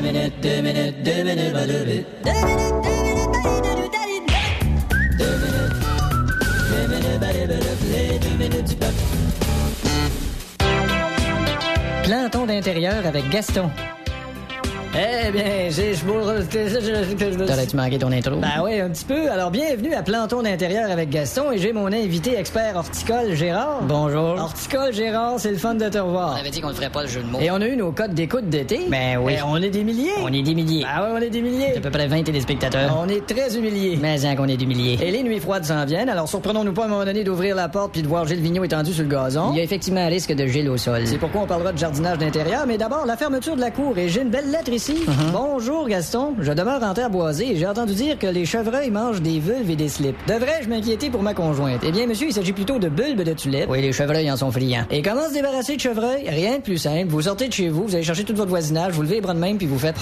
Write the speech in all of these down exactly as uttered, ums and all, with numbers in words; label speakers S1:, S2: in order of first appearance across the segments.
S1: minutes, deux minutes, deux minutes, deux minutes, deux minutes, deux minutes, les deux minutes du peuple.
S2: Planton d'intérieur avec Gaston. Eh bien, j'ai... T'aurais-tu manqué ton intro? Ben oui, un petit peu. Alors, bienvenue à Planton d'intérieur avec Gaston et j'ai mon invité expert horticole, Gérard. Bonjour. Horticole, Gérard, c'est le fun de te revoir.
S3: On avait dit qu'on ne ferait pas le jeu de mots.
S2: Et on a eu nos codes d'écoute d'été.
S3: Ben oui.
S2: Et on est des milliers.
S3: On est des milliers.
S2: Ah ouais, on est des milliers.
S3: C'est à peu près vingt téléspectateurs.
S2: On est très humiliés.
S3: Mais hein, qu'on est des milliers.
S2: Et les nuits froides s'en viennent, alors surprenons-nous pas à un moment donné d'ouvrir la porte puis de voir Gilles Vigneault étendu sur le gazon.
S3: Il y a effectivement un risque de gel au sol.
S2: C'est pourquoi on parlera de jardinage d'intérieur, mais d'abord, la fermeture de la cour. Et j'ai une belle lettre ici.
S3: Uh-huh.
S2: Bonjour, Gaston. Je demeure en terre boisée et j'ai entendu dire que les chevreuils mangent des vulves et des slips. Devrais-je m'inquiéter pour ma conjointe? Eh bien, monsieur, il s'agit plutôt de bulbes de tulipes.
S3: Oui, les chevreuils en sont friands.
S2: Et comment se débarrasser de chevreuils? Rien de plus simple. Vous sortez de chez vous, vous allez chercher tout votre voisinage, vous levez les bras de même, puis vous faites...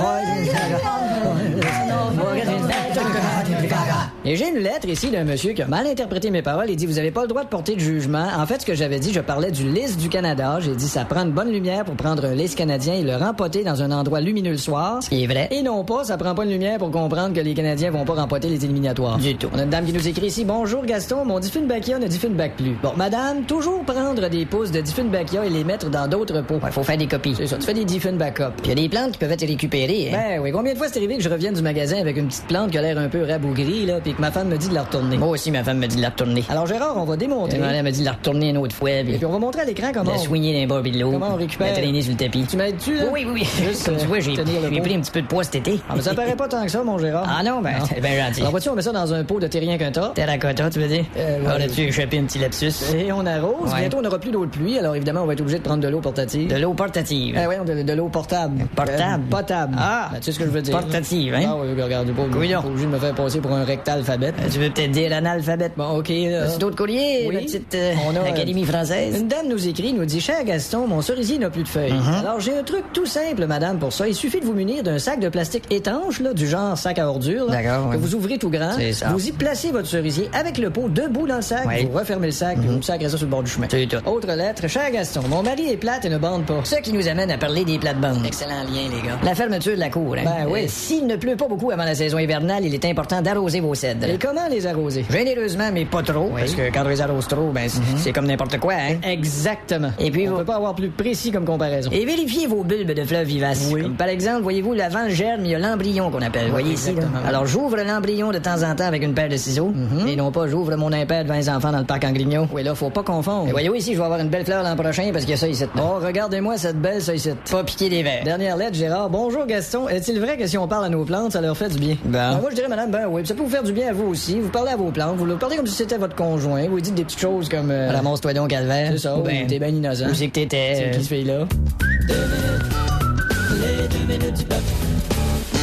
S2: Et j'ai une lettre ici d'un monsieur qui a mal interprété mes paroles. Il dit, vous avez pas le droit de porter de jugement. En fait, ce que j'avais dit, je parlais du lys du Canada. J'ai dit, ça prend une bonne lumière pour prendre un lys canadien et le rempoter dans un endroit lumineux le soir.
S3: Ce qui est vrai.
S2: Et non pas, ça prend pas une lumière pour comprendre que les Canadiens vont pas rempoter les éliminatoires.
S3: Du tout.
S2: On a une dame qui nous écrit ici, bonjour Gaston, mon Dieffenbachia ne Dieffenbach plus. Bon, madame, toujours prendre des pousses de Dieffenbachia et les mettre dans d'autres pots.
S3: Ouais, faut faire des copies.
S2: C'est ça, tu fais des Dieffenbach up.
S3: Puis il y a des plantes qui peuvent être récupérées. Hein?
S2: Ben oui, combien de fois c'est arrivé que je revienne du magasin avec une petite plante qui a l'air un peu rabougrie, là, puis que ma femme me dit de la retourner.
S3: Moi aussi, ma femme me dit de la retourner.
S2: Alors Gérard, on va démontrer.
S3: Elle m'a dit de la retourner une autre fois. Puis...
S2: Et puis on va montrer à l'écran comment...
S3: La
S2: on...
S3: soigner dans les barbes de l'eau.
S2: Comment on récupère...
S3: La traîner sur le tapis.
S2: Tu m'aides-tu, là?
S3: Oui, oui, oui.
S2: Juste,
S3: comme tu vois, j'ai,
S2: tenir le
S3: j'ai
S2: pot.
S3: pris un petit peu de poids cet été.
S2: Ah, mais ça paraît pas tant que ça, mon Gérard.
S3: Ah non, ben, c'est bien gentil.
S2: Alors, vois-tu, on met ça dans un pot de terrien qu'un tas.
S3: Terracotta, tu veux dire?
S2: Euh,
S3: On
S2: ouais.
S3: a-tu échappé un petit lapsus?
S2: Et on arrose.
S3: Ouais.
S2: Bientôt, on n'aura plus d'eau de pluie. Alors, évidemment, on va être obligé de prendre de l'eau portative.
S3: De l'eau portative.
S2: Ah, ouais, de, de l'eau portable.
S3: Portable?
S2: Euh, potable.
S3: Ah!
S2: Ben, tu sais ce que je veux dire.
S3: Portative, hein?
S2: Ah oui, oui, regarde, pas
S3: Couillon.
S2: obligé de me faire passer pour un rectalphabète.
S3: Euh, tu veux peut-être dire l'analphabète?
S2: Bon, OK. Là.
S3: As-tu d'autres courriers,
S2: Oui.
S3: la petite euh,
S2: On a,
S3: Académie française?
S2: Une dame nous écrit, nous dit, cher Gaston, mon cerisier n'a plus de feuilles.
S3: Mm-hmm.
S2: Alors, j'ai un truc tout simple, madame, pour ça. Il suffit de vous munir d'un sac de plastique étanche, là, du genre sac à ordures, là,
S3: D'accord,
S2: que
S3: ouais.
S2: vous ouvrez tout grand.
S3: C'est ça.
S2: Vous y placez votre cerisier avec le pot debout dans le sac.
S3: Ouais.
S2: Vous refermez le sac, puis vous sacrez ça sur le bord du chemin.
S3: C'est tout.
S2: Autre lettre, cher Gaston, mon mari est plate et ne bande pas.
S3: Ce qui nous amène à parler des plates-bandes. Excellent lien, les gars. La fermeture de la cour, hein?
S2: Ben oui.
S3: Euh, S'il ne pleut pas beaucoup avant la saison hivernale, il est important d'arroser vos cèdres.
S2: Et comment les arroser?
S3: Généreusement, mais pas trop.
S2: Oui.
S3: Parce que quand on les arrose trop, ben, c'est, c'est comme n'importe quoi, hein?
S2: Exactement.
S3: Et puis,
S2: on
S3: vous-
S2: peut pas avoir plus précis comme comparaison.
S3: Et vérifiez vos bulbes de fleurs vivaces.
S2: Oui.
S3: Comme par exemple, voyez-vous, l'avant le germe, il y a l'embryon qu'on appelle.
S2: Oui,
S3: voyez ici, là?
S2: exactement.
S3: Alors, j'ouvre l'embryon de temps en temps avec une paire de ciseaux. Et non pas, j'ouvre mon iPad devant les enfants dans le parc Angrignon.
S2: Oui, là, faut pas confondre.
S3: Et voyez-vous ici, je vais avoir une belle fleur l'an prochain parce qu'il y a ça ici.
S2: Oh, regardez-moi cette belle ça ici.
S3: Pas piquer des verres.
S2: Dernière lettre, Gérard. Bonjour, Gaston. Est-il vrai que si on parle à nos plantes, ça leur fait du bien?
S3: Ben.
S2: Ben, moi, je dirais, madame, ben oui. Ça peut vous faire du bien à vous aussi. Vous parlez à vos plantes. Vous leur parlez comme si c'était votre conjoint. Vous lui dites des petites choses comme... euh,
S3: Ramasse-toi donc, Calvaire.
S2: C'est ça.
S3: Ou
S2: ou
S3: ben,
S2: t'es bien innocent.
S3: où c'est que t'étais?
S2: C'est
S3: euh,
S2: qui ce fille-là?
S1: Les deux minutes du peuple.